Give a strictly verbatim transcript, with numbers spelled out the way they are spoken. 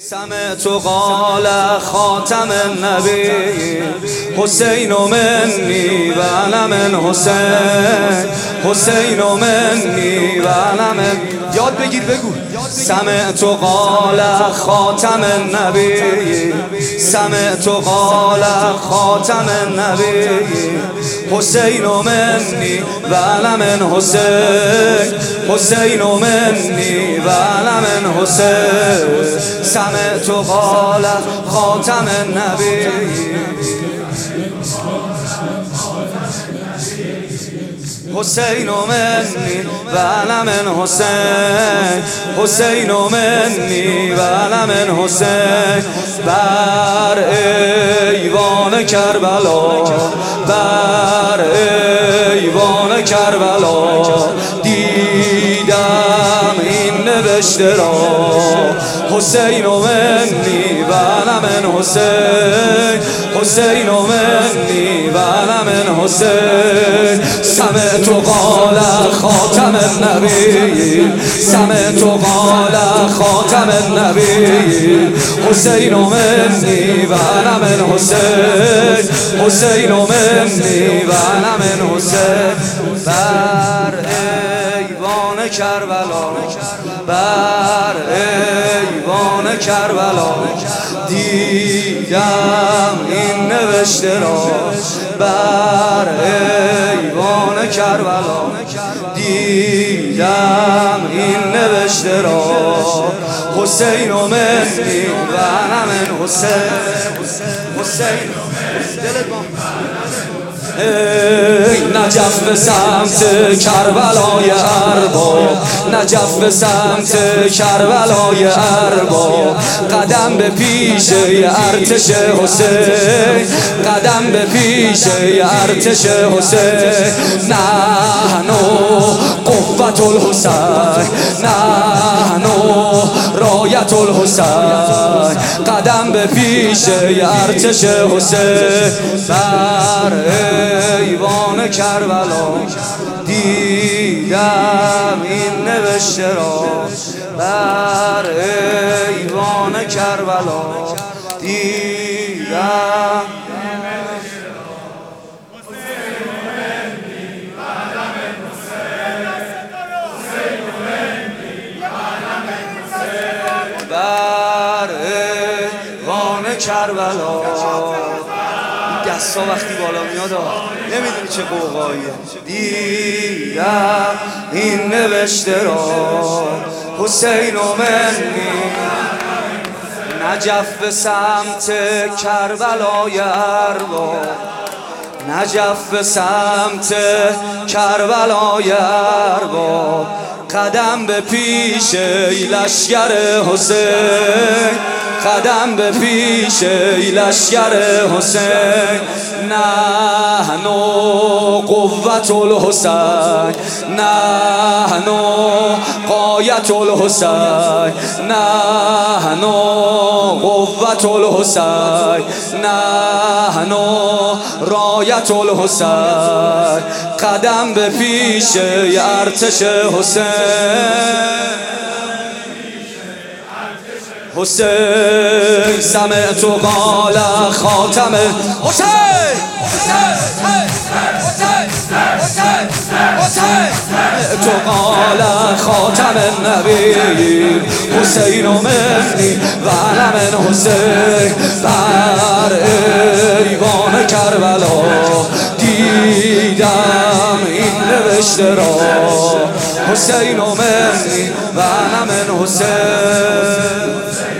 سمعت قال خاتم النبی حسین منی و انا من حسین حسین منی و انا من. یاد بگیر بگو. سمعت قال خاتم النبی سمعت قال خاتم النبی حسین منی و انا من حسین حسین منی و انا من حسین. سمعت قال خاتم النبی حسین منی و انا من حسین حسین منی و انا من حسین. بر ایوان کربلا بر ایوان کربلا دیدم این نوشته را حسین منی و انا من حسین حسین منی و انا من حسین. سمعت قال خاتم النبی سمعت قال خاتم النبی حسین منی و انا من حسین حسین منی و انا من حسین. بر ایوان کربلا بر ایوان کربلا دیدم این نوشته را بر ایوان کربلا دیدم این نوشته را حسین منی و انا من حسین حسین. دلت با نجف به سمت کربلای ارباب نجف به سمت کربلای ارباب قدم به پیش ارتش حسین قدم به پیش ارتش حسین. نحنو قوت الحسین نحنو رایت الحسین قدم به پیش ارتش حسین. بر ایوان کربلا دیدم این نوشته را بر ایوان کربلا دیدم بر ایوان کربلا. دستا وقتی بالا میاد نمیدونی چه قوقاییه. دیدم این نوشته را حسین منی نجف به سمت کربلای ارباب نجف به سمت کربلای ارباب قدم به پیش لشکر حسین قدم به پیش لشکر حسین. نحنو قوت الحسین نحنو غایت الحسین نحنو قوت الحسین نحنو رایت الحسین قدم به پیش ارتش حسین حسین. سمعت قال خاتم حسین سمعت قال خاتم النبی حسین منی و انا من حسین. بر ایوان کربلا دیدم این نوشته را حسین منی و انا من حسین.